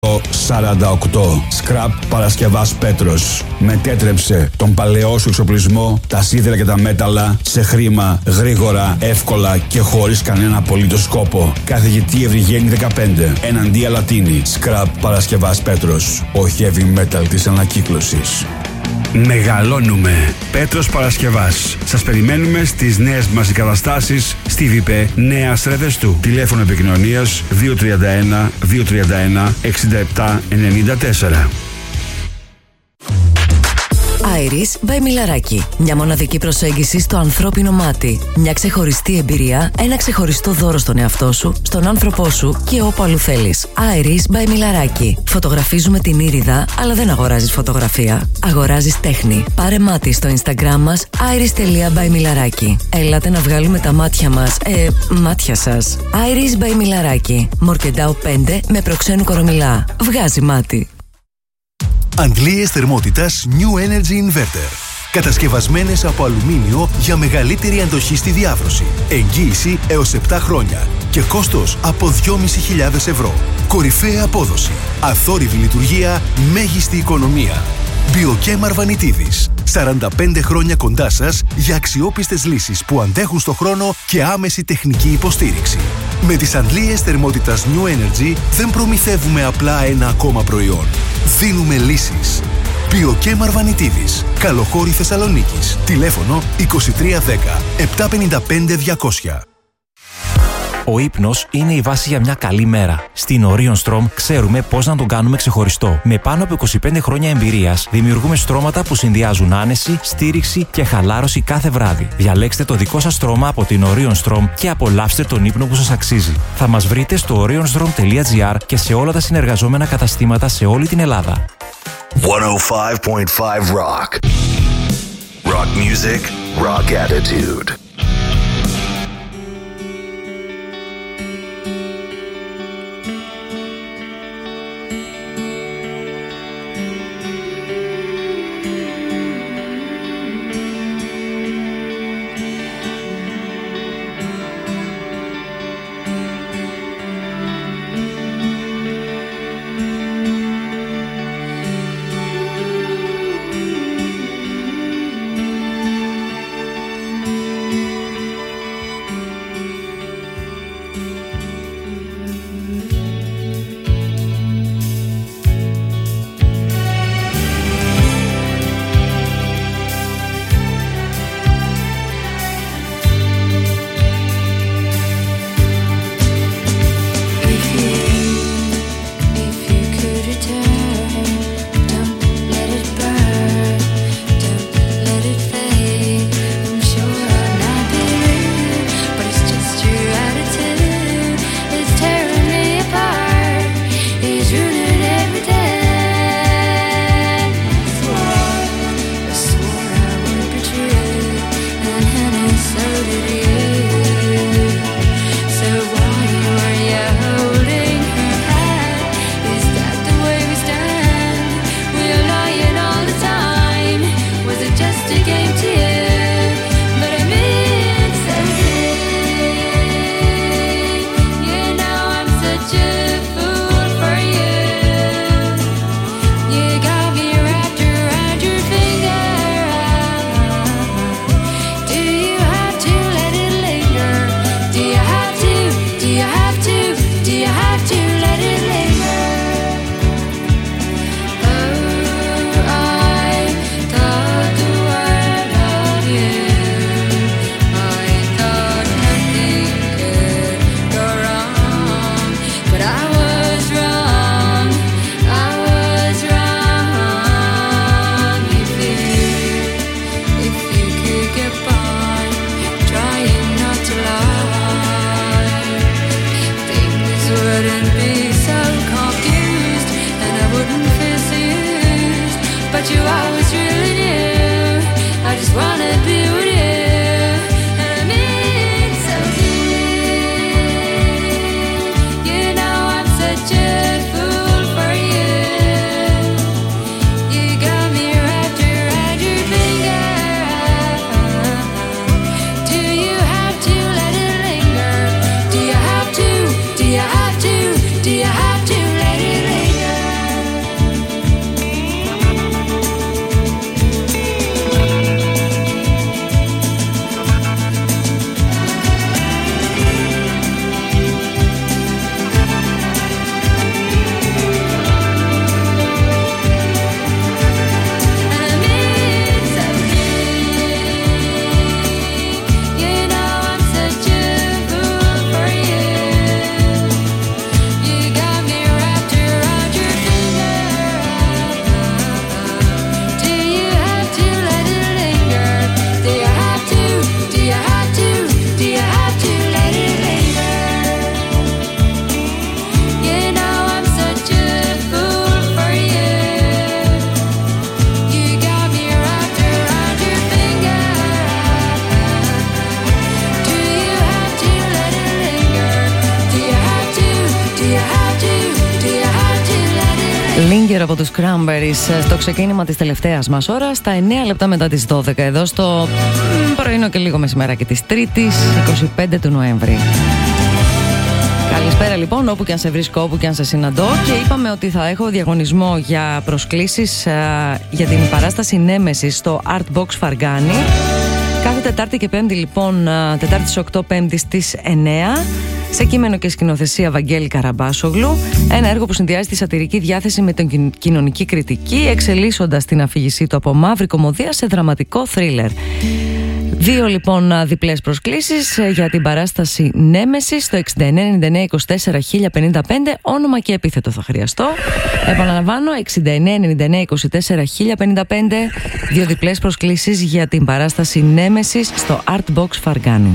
48. Σκραπ Παρασκευάς Πέτρος. Μετέτρεψε τον παλαιό σου εξοπλισμό, τα σίδερα και τα μέταλλα σε χρήμα, γρήγορα, εύκολα και χωρίς κανένα απολύτως σκόπο. Καθηγητή Ευρυγένη 15. Εναντία Λατίνη. Σκραπ Παρασκευάς Πέτρος. Ο heavy metal της ανακύκλωσης. Μεγαλώνουμε. Πέτρος Παρασκευάς. Σας περιμένουμε στις νέες μας εγκαταστάσεις στη ΒΙΠΕ Νέας Ρεδεστού. Τηλέφωνο επικοινωνίας 231 231 67 94. Iris by Μιλαράκη. Μια μοναδική προσέγγιση στο ανθρώπινο μάτι. Μια ξεχωριστή εμπειρία, ένα ξεχωριστό δώρο στον εαυτό σου, στον άνθρωπό σου και όπου αλλού θέλεις. Iris by Μιλαράκη. Φωτογραφίζουμε την ήριδα, αλλά δεν αγοράζεις φωτογραφία. Αγοράζεις τέχνη. Πάρε μάτι στο Instagram μας iris.by Millaraki. Έλατε να βγάλουμε τα μάτια μας, μάτια σας. Iris by Μιλαράκη. Μορκεντάου 5 με προξένου Κορομιλά. Βγάζει μάτι. Αντλίες θερμότητας New Energy Inverter. Κατασκευασμένες από αλουμίνιο για μεγαλύτερη αντοχή στη διάβρωση. Εγγύηση έως 7 χρόνια και κόστος από 2.500 ευρώ. Κορυφαία απόδοση. Αθόρυβη λειτουργία, μέγιστη οικονομία. Biochem Αρβανιτίδης. 45 χρόνια κοντά σας για αξιόπιστες λύσεις που αντέχουν στο χρόνο και άμεση τεχνική υποστήριξη. Με τις αντλίες θερμότητας New Energy δεν προμηθεύουμε απλά ένα ακόμα προϊόν. Δίνουμε λύσεις. Biochem Αρβανιτίδης. Καλοχώρη Θεσσαλονίκης. Τηλέφωνο 2310 755 200. Ο ύπνος είναι η βάση για μια καλή μέρα. Στην Orion Strom ξέρουμε πώς να τον κάνουμε ξεχωριστό. Με πάνω από 25 χρόνια εμπειρίας, δημιουργούμε στρώματα που συνδυάζουν άνεση, στήριξη και χαλάρωση κάθε βράδυ. Διαλέξτε το δικό σας στρώμα από την Orion Strom και απολαύστε τον ύπνο που σας αξίζει. Θα μας βρείτε στο orionstrom.gr και σε όλα τα συνεργαζόμενα καταστήματα σε όλη την Ελλάδα. 105.5 Rock. Rock music, rock attitude. Do you have to let it linger? Linger από τους Cranberries στο ξεκίνημα της τελευταίας μας ώρας, στα 9 λεπτά μετά τις 12, εδώ στο πρωινό και λίγο μεσημεράκι της Τρίτης, 25 του Νοέμβρη. Καλησπέρα λοιπόν, όπου και αν σε βρίσκω, όπου και αν σε συναντώ, και είπαμε ότι θα έχω διαγωνισμό για προσκλήσεις για την παράσταση Νέμεσης στο Art Box Φαργάνη. Κάθε Τετάρτη και Πέμπτη λοιπόν, Τετάρτη στις 8, Πέμπτη στις 9, σε κείμενο και σκηνοθεσία Βαγγέλη Καραμπάσογλου. Ένα έργο που συνδυάζει τη σατυρική διάθεση με την κοινωνική κριτική, εξελίσσοντας την αφήγησή του από μαύρη κωμωδία σε δραματικό θρίλερ. 2 λοιπόν διπλές προσκλήσεις για την παράσταση Νέμεσης στο 69 99 24 1055, όνομα και επίθετο θα χρειαστώ. Επαναλαμβάνω, 69 99 24 1055, 2 διπλές προσκλήσεις για την παράσταση Νέμεσης στο Art Box Φαργάνη.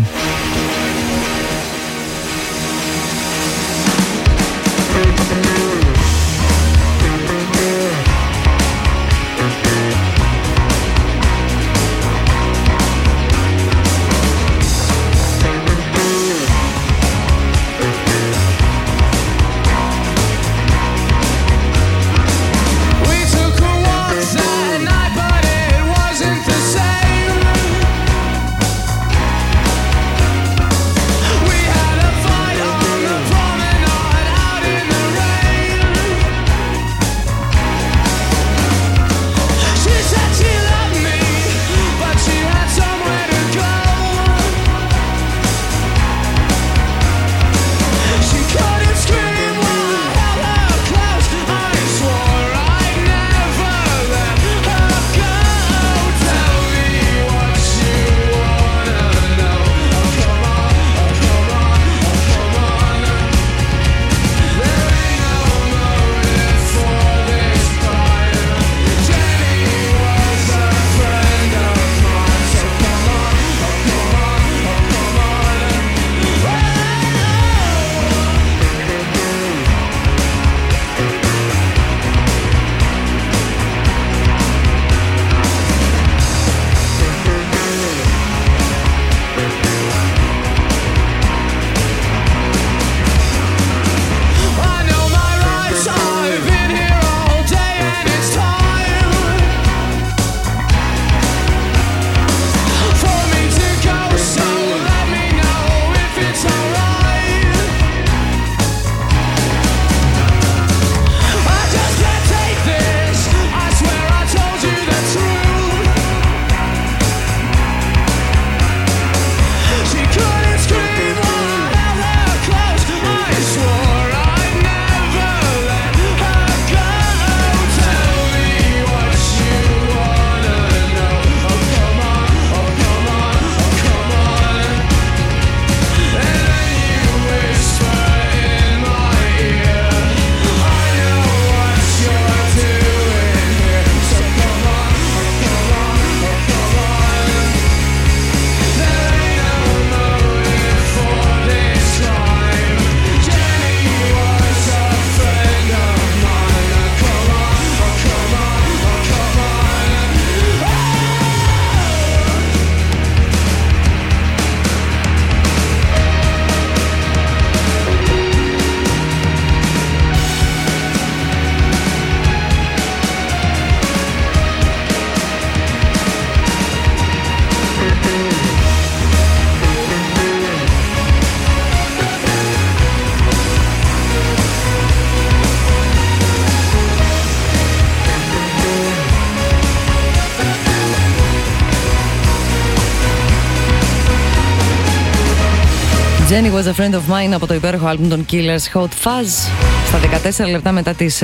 Jenny was a friend of mine από το υπέροχο άλμπουμ των Killers, Hot Fuzz, στα 14 λεπτά μετά τις 12.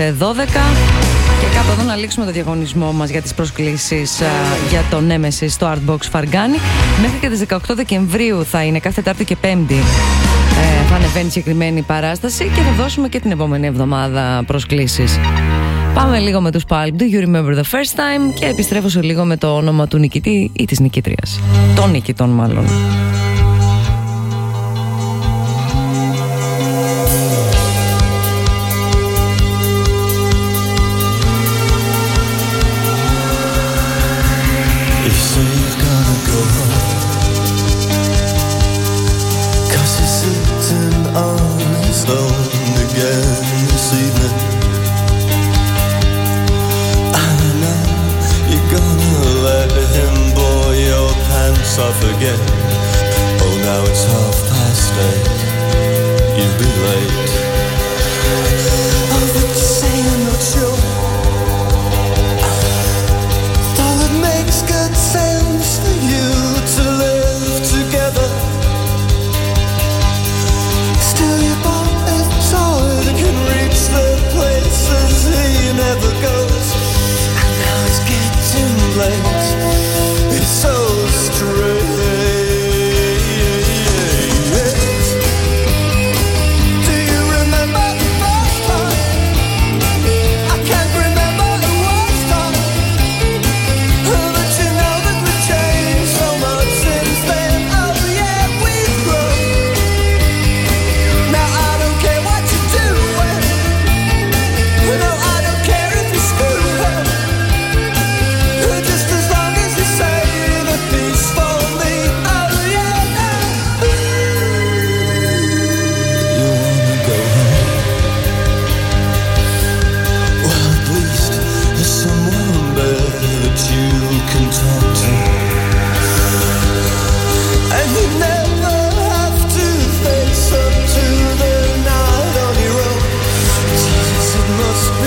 Και κάπου εδώ να λήξουμε το διαγωνισμό μας για τις προσκλήσεις για το Nemesis στο Art Box Φαργάνη. Μέχρι και τις 18 Δεκεμβρίου θα είναι, κάθε Τετάρτη και Πέμπτη θα ανεβαίνει συγκεκριμένη παράσταση και θα δώσουμε και την επόμενη εβδομάδα προσκλήσεις. Πάμε λίγο με τους Pulp, Do You Remember the First Time, και επιστρέφω σε λίγο με το όνομα του νικητή ή της νικήτριας. Των νικητών μάλλον.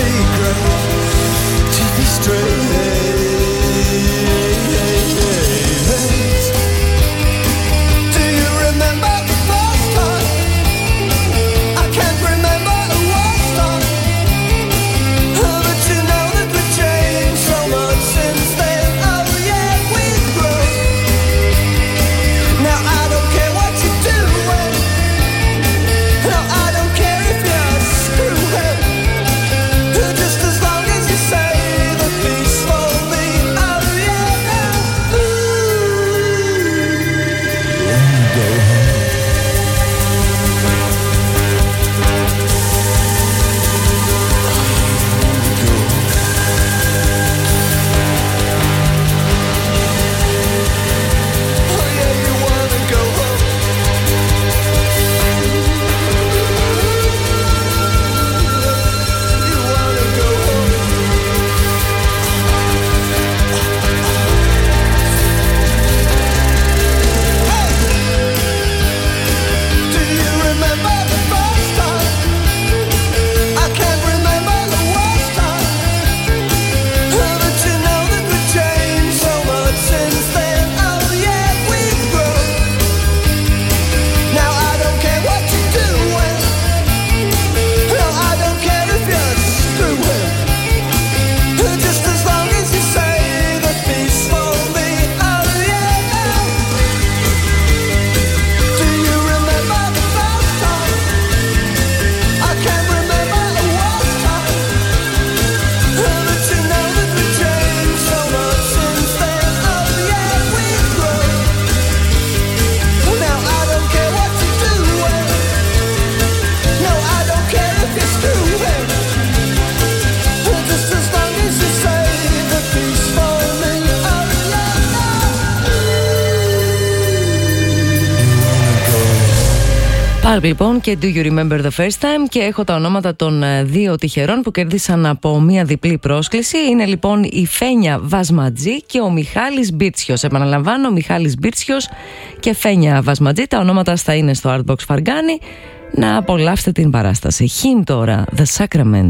Λοιπόν, και Do You Remember the First Time, και έχω τα ονόματα των δύο τυχερών που κέρδισαν από μία διπλή πρόσκληση. Είναι λοιπόν η Φένια Βασματζή και ο Μιχάλης Μπίτσιος. Επαναλαμβάνω, Μιχάλης Μπίτσιος και Φένια Βασματζή. Τα ονόματα θα είναι στο Artbox Φαργάνη. Να απολαύσετε την παράσταση. Him τώρα, The Sacrament.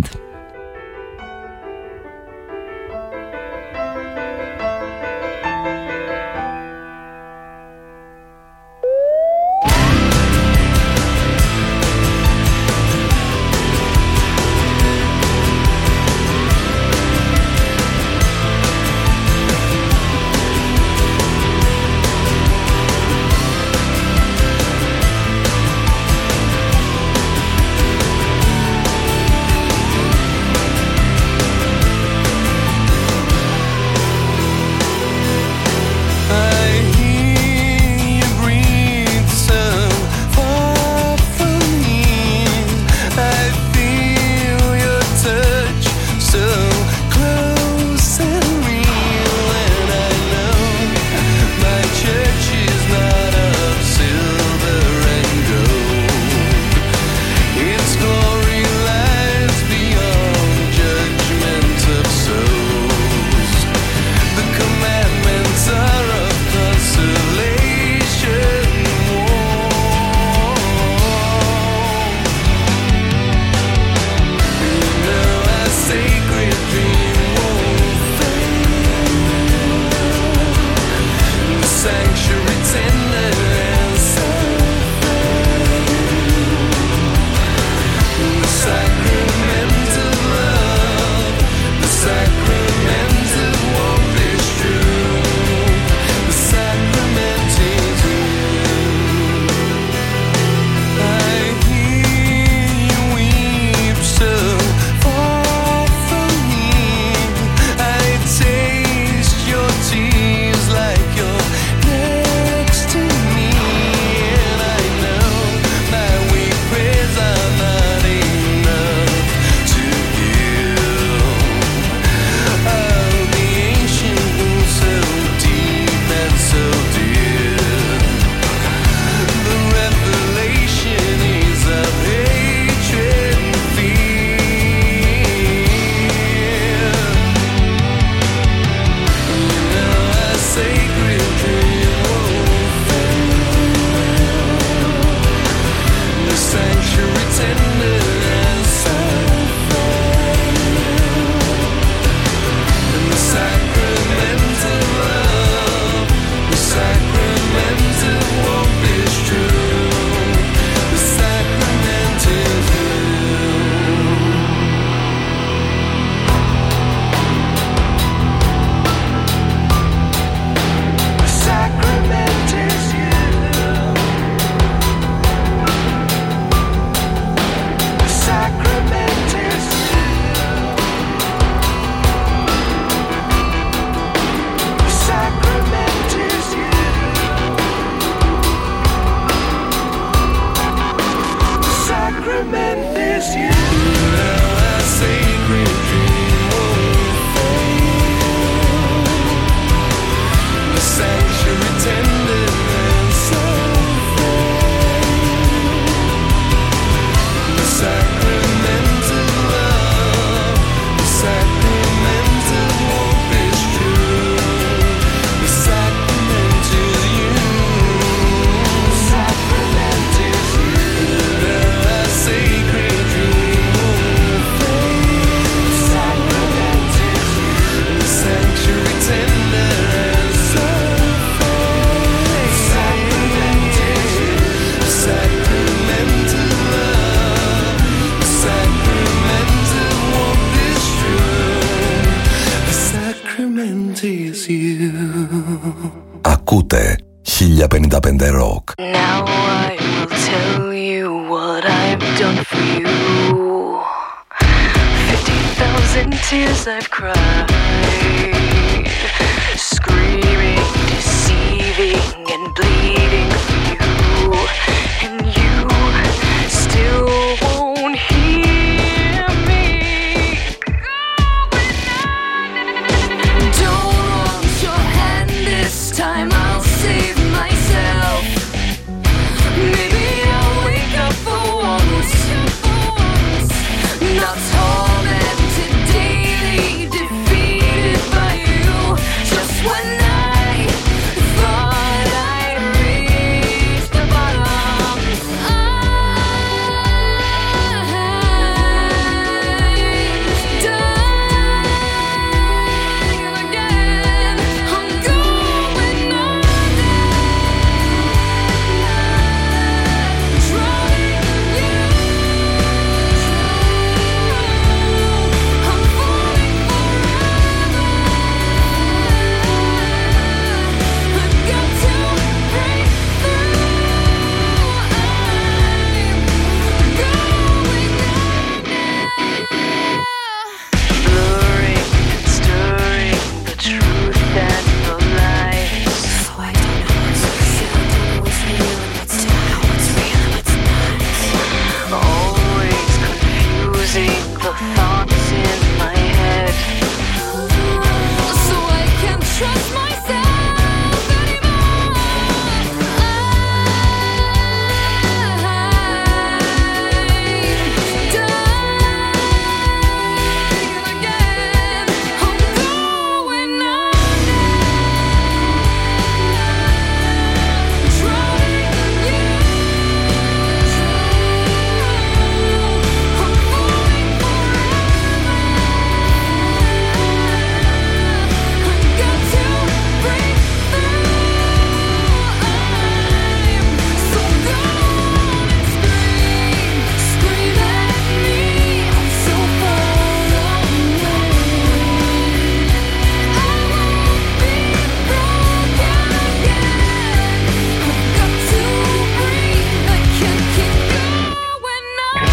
Thank you. Ακούτε 1055 Rock. Now I will tell you what I've done for you. 50,000 tears I've cried, screaming, deceiving and bleeding for you. And you still won't hear me. Don't want your hand this time, I'll save myself. Maybe I'll wake up for once, not tormented daily, defeated by you. Just when I thought I'd reached the bottom, I'm dying again. I'm going under, drowning you. I'm falling forever. I've got to break through. I'm going blurring and stirring the truth and the lies. Oh, I don't know what's real and what's not. What's real and what's not. Always confusing the thoughts in my head. So I can't trust myself anymore. I'm dying again. I'm going under, drowning you. I'm falling forever. I've got to break through. I'm so gone and scream at me. I'm so far away. I won't be broken again. I've got to breathe. I can't keep going on.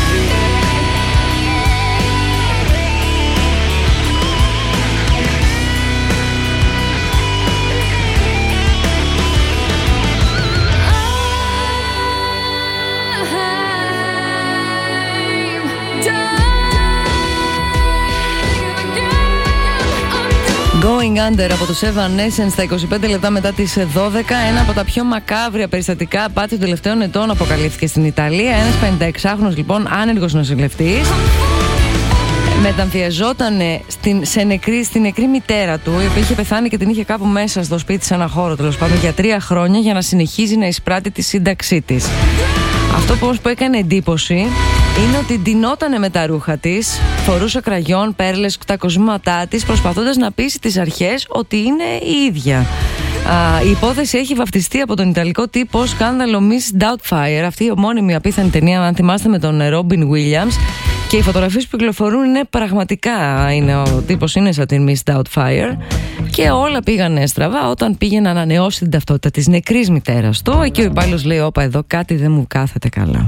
Going Under από τους Evanescence στα 25 λεπτά μετά τις 12. Ένα από τα πιο μακάβρια περιστατικά απάτη των τελευταίων ετών αποκαλύφθηκε στην Ιταλία. Ένας 56χρονος λοιπόν άνεργος νοσηλευτής μεταμφιεζόταν στην νεκρή μητέρα του, η οποία είχε πεθάνει και την είχε κάπου μέσα στο σπίτι σε ένα χώρο τέλος πάντων για 3 χρόνια για να συνεχίζει να εισπράττει τη σύνταξή της. Αυτό που έκανε εντύπωση είναι ότι ντυνότανε με τα ρούχα της, φορούσε κραγιόν, πέρλες, τα κοσμήματά της, προσπαθώντας να πείσει τις αρχές ότι είναι η ίδια. Η υπόθεση έχει βαφτιστεί από τον ιταλικό τύπο σκάνδαλο Miss Doubtfire, αυτή η ομώνυμη απίθανη ταινία, αν θυμάστε, με τον Robin Williams. Και οι φωτογραφίες που κυκλοφορούν είναι πραγματικά, ο τύπος είναι σαν την Miss Doubtfire. Και όλα πήγανε στραβά όταν πήγε να ανανεώσει την ταυτότητα της νεκρής μητέρας του. Εκεί ο υπάλληλος λέει: όπα, εδώ κάτι δεν μου κάθεται καλά.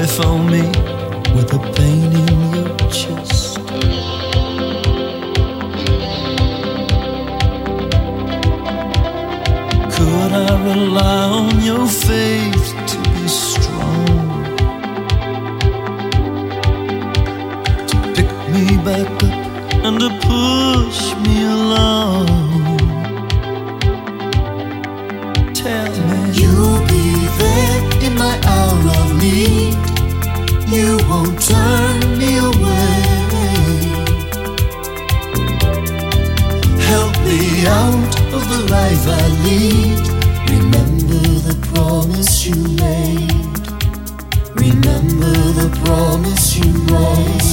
rifle me with the pain in your chest. Could I rely on your faith to be strong, to pick me back up and to push me along? Tell me you'll be there in my hour of need. You won't turn me away. Help me out of the life I lead. Remember the promise you made. Remember the promise you made.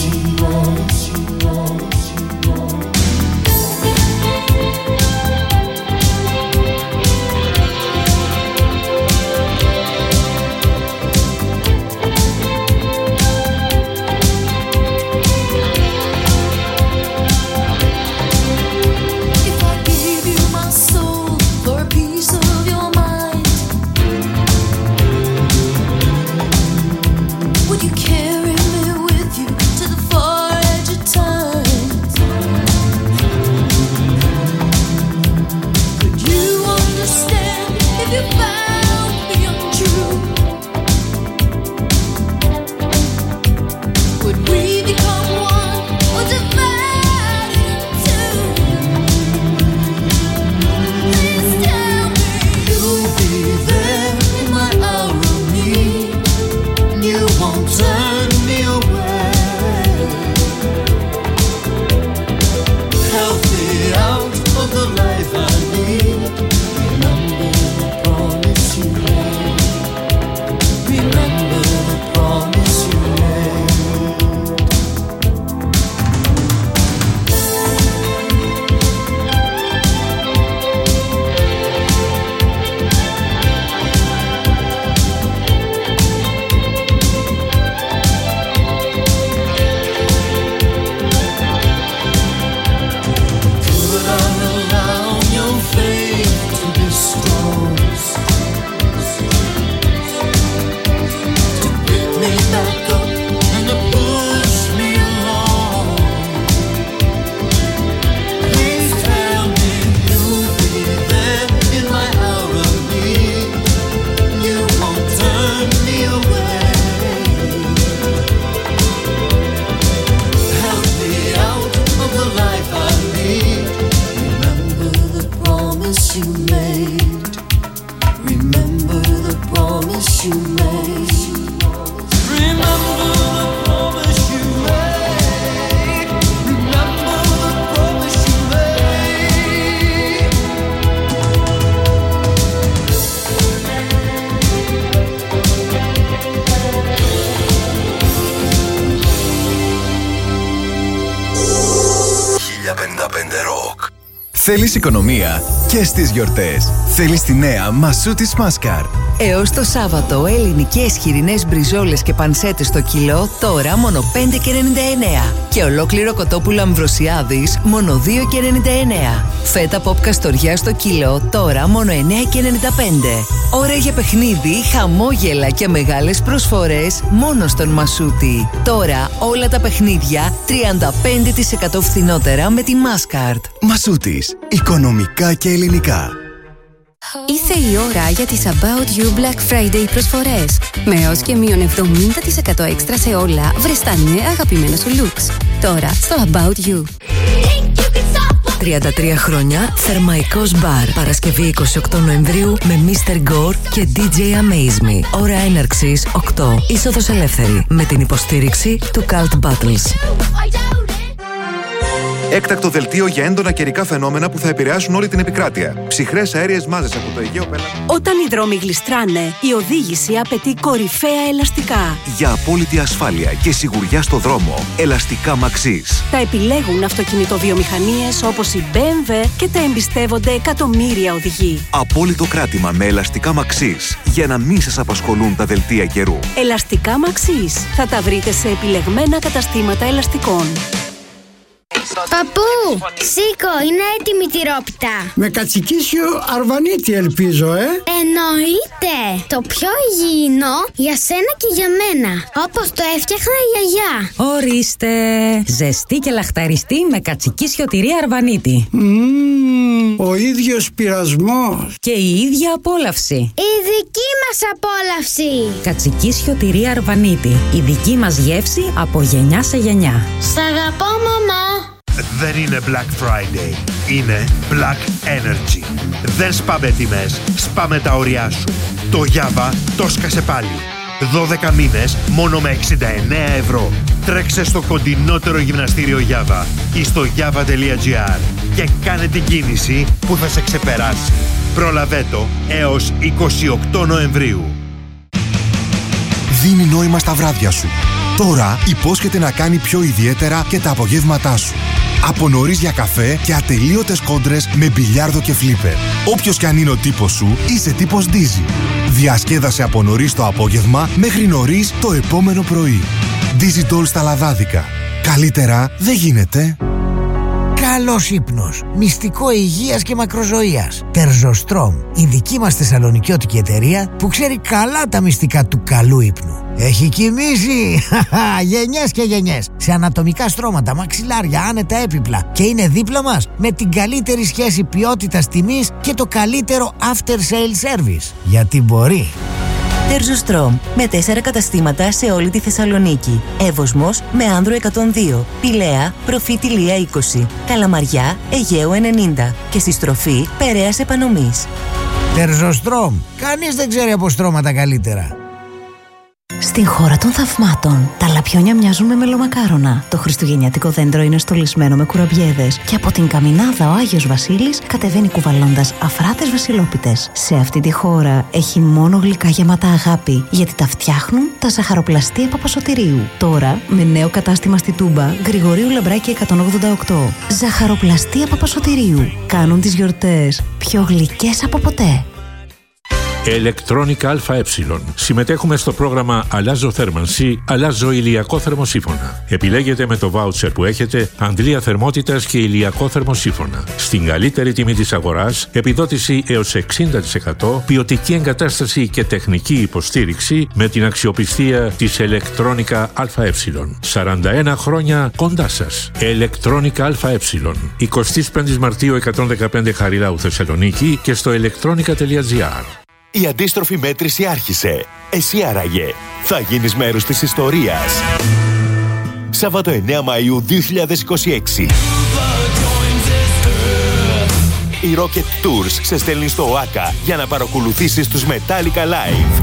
Θέλεις οικονομία και στις γιορτές. Θέλεις τη νέα Μασούτης Μάσκαρ. Έως το Σάββατο, ελληνικές χοιρινές μπριζόλες και πανσέτες στο κιλό, τώρα μόνο 5,99. Και ολόκληρο κοτόπουλο Αμβροσιάδης, μόνο 2,99. Φέτα ποπ καστοριά στο κιλό, τώρα μόνο 9,95. Ώρα για παιχνίδι, χαμόγελα και μεγάλες προσφορές μόνο στον Μασούτη. Τώρα όλα τα παιχνίδια 35% φθηνότερα με τη Μάσκαρτ. Μασούτης. Οικονομικά και ελληνικά. Ήρθε η ώρα για τις About You Black Friday προσφορές. Με έως και μείον 70% έξτρα σε όλα, βρες τα νέα αγαπημένα σου looks. Τώρα στο About You. 33 χρόνια, Θερμαϊκός Μπαρ. Παρασκευή 28 Νοεμβρίου με Mr. Gore και DJ Amaze Me. Ώρα έναρξης 8. Είσοδος ελεύθερη. Με την υποστήριξη του Cult Battles. Έκτακτο δελτίο για έντονα καιρικά φαινόμενα που θα επηρεάσουν όλη την επικράτεια. Ψυχρές αέριες μάζες από το Αιγαίο πέλαγος. Όταν οι δρόμοι γλιστράνε, η οδήγηση απαιτεί κορυφαία ελαστικά. Για απόλυτη ασφάλεια και σιγουριά στο δρόμο, ελαστικά Maxis. Τα επιλέγουν αυτοκινητοβιομηχανίες όπως η BMW και τα εμπιστεύονται εκατομμύρια οδηγοί. Απόλυτο κράτημα με ελαστικά Maxis για να μην σας απασχολούν τα δελτία καιρού. Ελαστικά Maxis. Θα τα βρείτε σε επιλεγμένα καταστήματα ελαστικών. Παππού, σήκω, είναι έτοιμη η τυρόπιτα. Με κατσικίσιο αρβανίτη ελπίζω, Εννοείται. Το πιο υγιεινό για σένα και για μένα. Όπως το έφτιαχνα η γιαγιά. Ορίστε. Ζεστή και λαχταριστή με κατσικίσιο τυρί αρβανίτη. Ο ίδιος πειρασμός. Και η ίδια απόλαυση. Η δική μας απόλαυση. Κατσικίσιο τυρί αρβανίτη. Η δική μας γεύση από γενιά σε γενιά. Σ' αγαπώ, μαμά. Δεν είναι Black Friday, είναι Black Energy. Δεν σπάμε τιμές, σπάμε τα ωριά σου. Το Java το σκάσε πάλι. 12 μήνες μόνο με 69 ευρώ. Τρέξε στο κοντινότερο γυμναστήριο Java ή στο java.gr και κάνε την κίνηση που θα σε ξεπεράσει. Πρόλαβε το έως 28 Νοεμβρίου. Δίνει νόημα στα βράδια σου. Τώρα υπόσχεται να κάνει πιο ιδιαίτερα και τα απογεύματά σου. Από νωρίς για καφέ και ατελείωτες κόντρες με μπιλιάρδο και φλίπερ. Όποιος κι αν είναι ο τύπος σου, είσαι τύπος Dizzy. Διασκέδασε από νωρίς το απόγευμα μέχρι νωρίς το επόμενο πρωί. Dizzy Doll στα λαδάδικα. Καλύτερα δεν γίνεται. Καλός ύπνος, μυστικό υγείας και μακροζωίας. Τερζοστρόμ, η δική μας θεσσαλονικιώτικη εταιρεία που ξέρει καλά τα μυστικά του καλού ύπνου. Έχει κοιμήσει γενιές και γενιές σε ανατομικά στρώματα, μαξιλάρια, άνετα έπιπλα και είναι δίπλα μας με την καλύτερη σχέση ποιότητας τιμής και το καλύτερο after sale service. Γιατί μπορεί. Τερζοστρόμ, με 4 καταστήματα σε όλη τη Θεσσαλονίκη. Εύωσμος με Άνδρο 102, Πηλαία, Προφήτηλία 20, Καλαμαριά, Αιγαίου 90 και στη στροφή Περαίας Επανομής. Τερζοστρόμ, κανείς δεν ξέρει από στρώματα καλύτερα. Στην χώρα των θαυμάτων, τα λαπιόνια μοιάζουν με μελομακάρονα. Το χριστουγεννιάτικο δέντρο είναι στολισμένο με κουραμπιέδες. Και από την Καμινάδα ο Άγιος Βασίλης κατεβαίνει κουβαλώντας αφράτες βασιλόπιτες. Σε αυτή τη χώρα έχει μόνο γλυκά γεμάτα αγάπη, γιατί τα φτιάχνουν τα ζαχαροπλαστεία Παπασωτηρίου. Τώρα με νέο κατάστημα στη Τούμπα, Γρηγορίου Λαμπράκη 188. Ζαχαροπλαστεία Παπασωτηρίου. Κάνουν τις γιορτές πιο γλυκές από ποτέ. Electronic ΑΕ. Συμμετέχουμε στο πρόγραμμα Αλλάζω θέρμανση, αλλάζω ηλιακό θερμοσύφωνα. Επιλέγετε με το βάουτσερ που έχετε αντλία θερμότητας και ηλιακό θερμοσύφωνα. Στην καλύτερη τιμή της αγοράς, επιδότηση έως 60%, ποιοτική εγκατάσταση και τεχνική υποστήριξη με την αξιοπιστία της Electronic ΑΕ. 41 χρόνια κοντά σας. Electronic ΑΕ. 25 Μαρτίου 115 Χαριλάου Θεσσαλονίκη και στο electronica.gr. Η αντίστροφη μέτρηση άρχισε. Εσύ άραγε θα γίνεις μέρος της ιστορίας. Σάββατο 9 Μαΐου 2026. Η Rocket Tours σε στέλνει στο ΟΑΚΑ για να παρακολουθήσεις τους Metallica Live.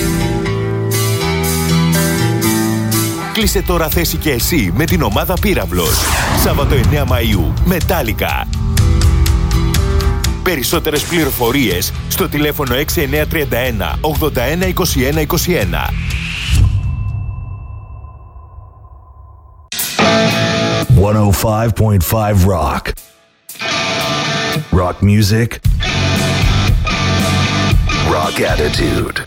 Κλείσε τώρα θέση και εσύ με την ομάδα Πύραυλος. Σάββατο 9 Μαΐου. Metallica. Περισσότερες πληροφορίες στο τηλέφωνο 6931 81 21 21. .5 Rock. Rock music. Rock attitude.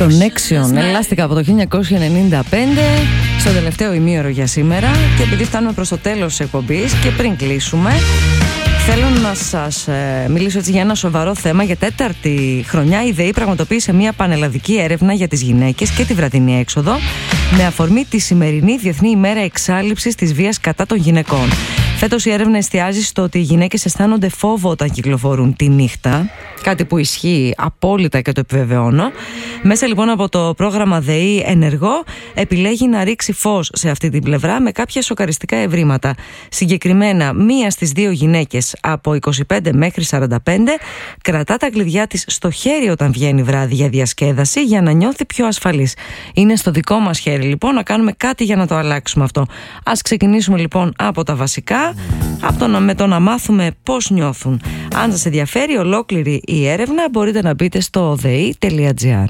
Connection, ελάστικα από το 1995, στο τελευταίο ημίωρο για σήμερα. Και επειδή φτάνουμε προς το τέλος της εκπομπής και πριν κλείσουμε, θέλω να σας μιλήσω έτσι για ένα σοβαρό θέμα. Για τέταρτη χρονιά η ΔΕΗ πραγματοποίησε μια πανελλαδική έρευνα για τις γυναίκες και τη βραδινή έξοδο με αφορμή τη σημερινή Διεθνή ημέρα εξάλειψης της βίας κατά των γυναικών. Φέτος η έρευνα εστιάζει στο ότι οι γυναίκες αισθάνονται φόβο όταν κυκλοφορούν τη νύχτα, κάτι που ισχύει απόλυτα και το επιβεβαιώνω. Μέσα λοιπόν από το πρόγραμμα ΔΕΗ Ενεργό επιλέγει να ρίξει φως σε αυτή την πλευρά με κάποια σοκαριστικά ευρήματα. Συγκεκριμένα, μία στις 2 γυναίκες από 25 μέχρι 45 κρατά τα κλειδιά της στο χέρι όταν βγαίνει βράδυ για διασκέδαση για να νιώθει πιο ασφαλής. Είναι στο δικό μας χέρι λοιπόν να κάνουμε κάτι για να το αλλάξουμε αυτό. Ας ξεκινήσουμε λοιπόν από τα βασικά, με το να μάθουμε πώς νιώθουν. Αν σας ενδιαφέρει ολόκληρη η έρευνα, μπορείτε να μπείτε στο dei.gr.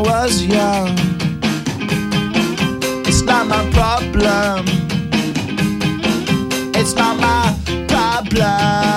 was young. It's not my problem. It's not my problem.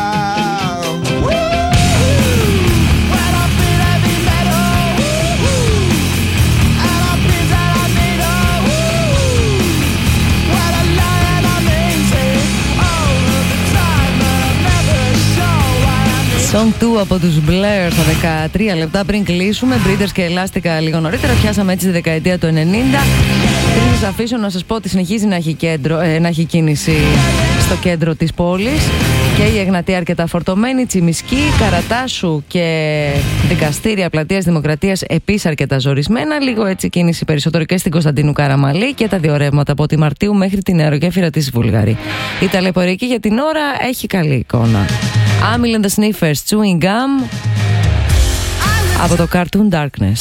Song 2 από τους Blair στα 13 λεπτά πριν κλείσουμε. Breeders και Ελάστικα λίγο νωρίτερα. Πιάσαμε έτσι τη δεκαετία του 90. Πριν σας αφήσω να σας πω ότι συνεχίζει να έχει κίνηση στο κέντρο της πόλης. Και η Εγνατία αρκετά φορτωμένη, Τσιμισκή, Καρατάσου και δικαστήρια Πλατείας Δημοκρατίας επίσης αρκετά ζορισμένα. Λίγο έτσι κίνηση περισσότερο και στην Κωνσταντίνου Καραμαλή και τα δύο ρεύματα από τη Μαρτίου μέχρι την αερογέφυρα της Βουλγαρή. Η ταλαιπωρική για την ώρα έχει καλή εικόνα. Amyl and the Sniffers, Chewing Gum από το Cartoon Darkness.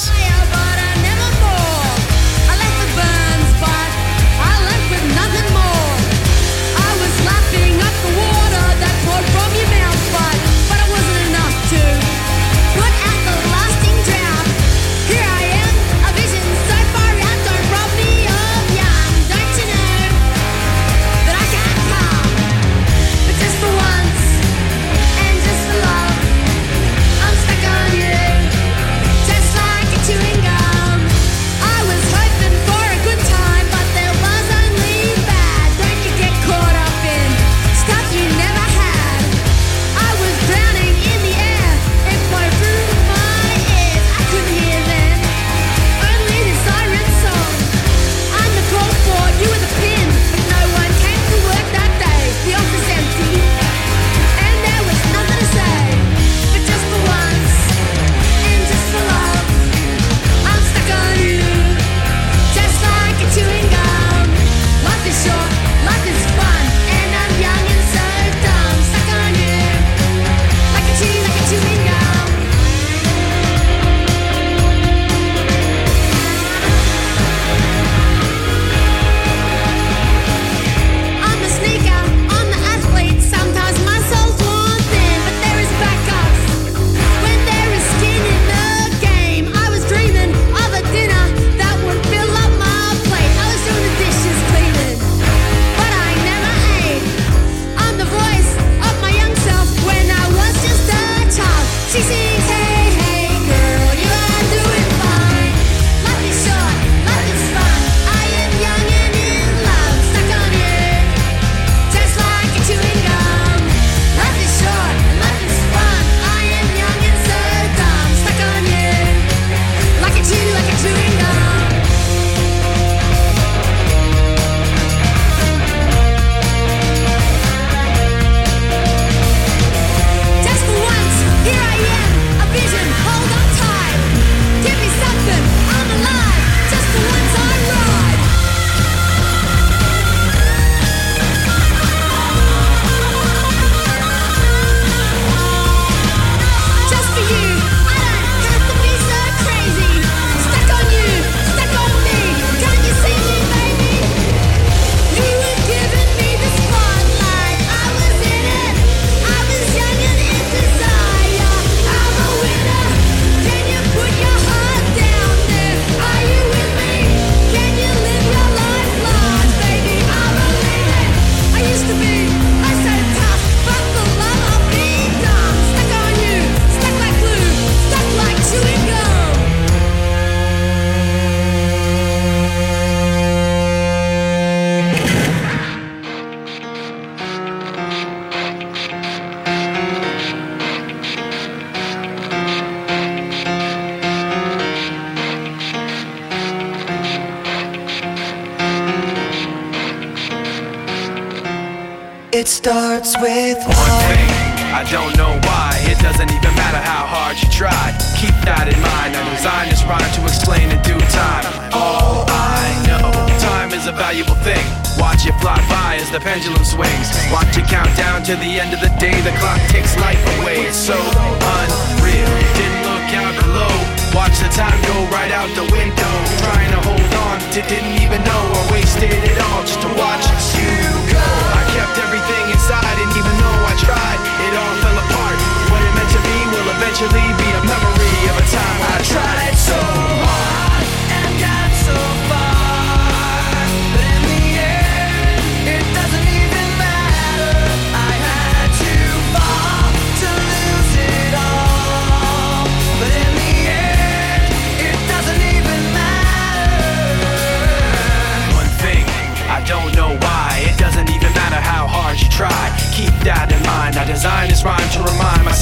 It starts with one thing. I don't know why. It doesn't even matter how hard you try. Keep that in mind. I designed this rhyme to explain in due time. All I know, time is a valuable thing. Watch it fly by as the pendulum swings. Watch it count down to the end of the day. The clock takes life away. It's so unreal. Didn't look out below. Watch the time go right out the window. Trying to hold on to didn't even know I wasted it all just to watch you go. I kept everything inside and even though I tried, it all fell apart. What it meant to be will eventually be a memory of a time I tried so hard.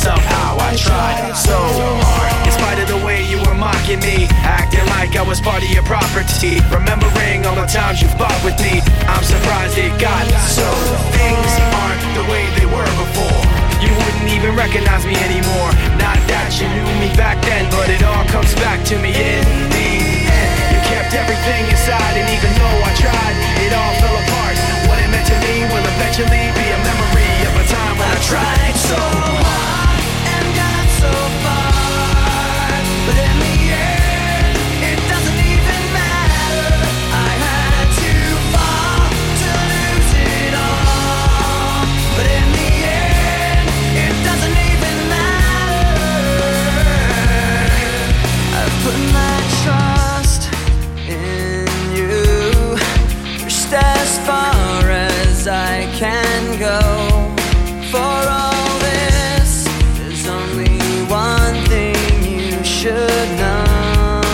somehow I tried so hard. In spite of the way you were mocking me, acting like I was part of your property, remembering all the times you fought with me, I'm surprised it got so. Things aren't the way they were before. You wouldn't even recognize me anymore. Not that you knew me back then, but it all comes back to me in the end. You kept everything inside, and even though I tried, it all fell apart. What it meant to me will eventually be a memory of a time when I tried so hard and got so far, but in the end, it doesn't even matter. I had to fall to lose it all, but in the end, it doesn't even matter. I've put my trust in you, pushed as far as I can go. For all this, there's only one thing you should know.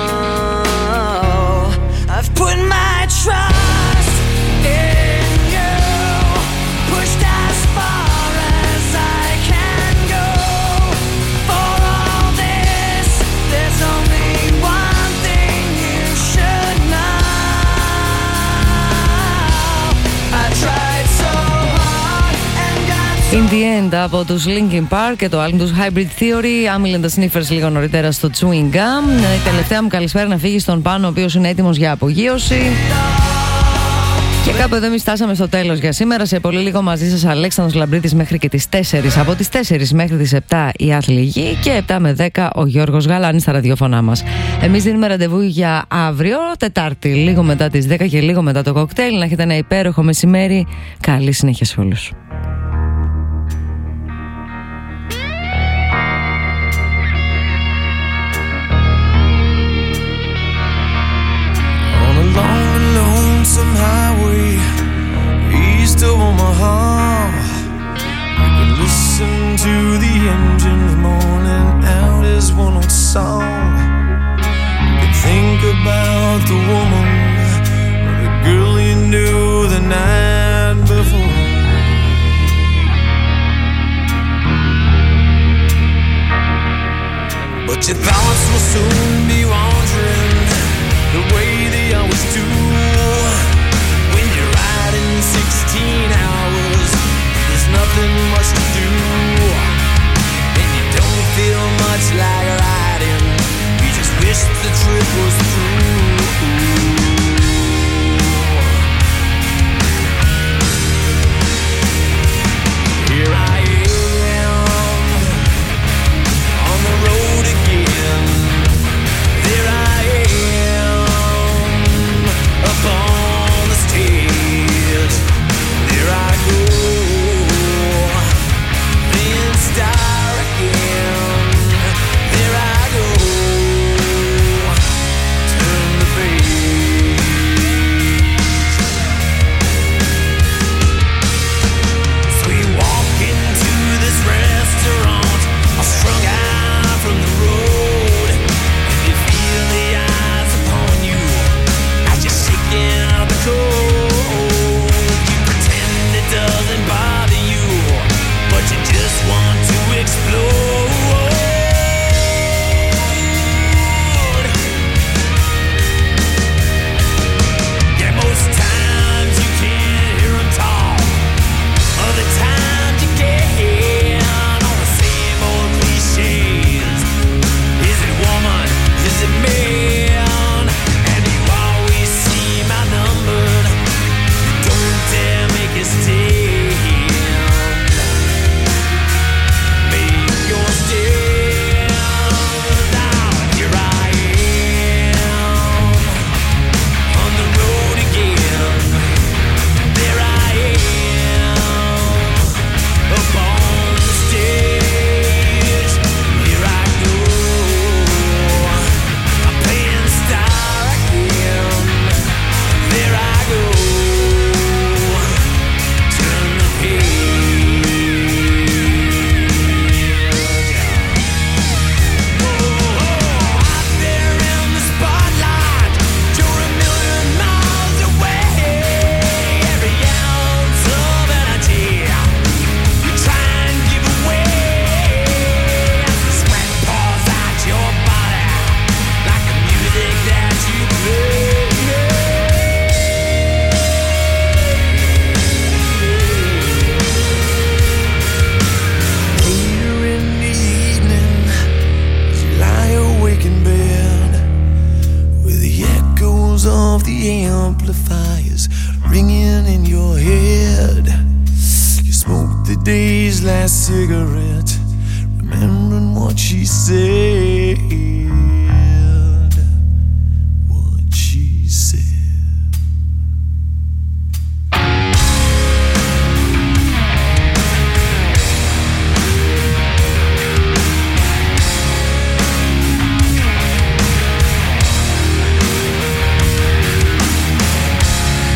I've put my trust in you, pushed as far as I can go. For all this, there's only one thing you should know. I tried so hard and got so. In the End από τους Linkin Park και το άλμπουμ τους Hybrid Theory. Άμιλεν τα Sniffers λίγο νωρίτερα στο Chewing Gum. Η τελευταία μου καλησπέρα να φύγει στον Πάνο, ο οποίος είναι έτοιμος για απογείωση. Και κάπου εδώ εμείς φτάσαμε στο τέλος για σήμερα. Σε πολύ λίγο μαζί σας Αλέξανδρος Λαμπρίτης μέχρι και τις 4. Από τις 4 μέχρι τις 7 η Αθληγή και 7 με 10 ο Γιώργος Γαλάνης στα ραδιόφωνά μας. Εμείς δίνουμε ραντεβού για αύριο, Τετάρτη, λίγο μετά τις 10 και λίγο μετά το κοκτέιλ. Να έχετε ένα υπέροχο μεσημέρι. Καλή συνέχεια σε όλους. On a long and lonesome highway east of Omaha, you can listen to the engines moaning out his one old song. You can think about the woman or the girl you knew the night before. But your thoughts will soon be wandering the way they always do. When you're riding 16 hours, there's nothing much to do, and you don't feel much like riding. You just wish the trip was through. Here I am on the road again. sounds of the amplifiers ringing in your head. You smoked the day's last cigarette, remembering what she said.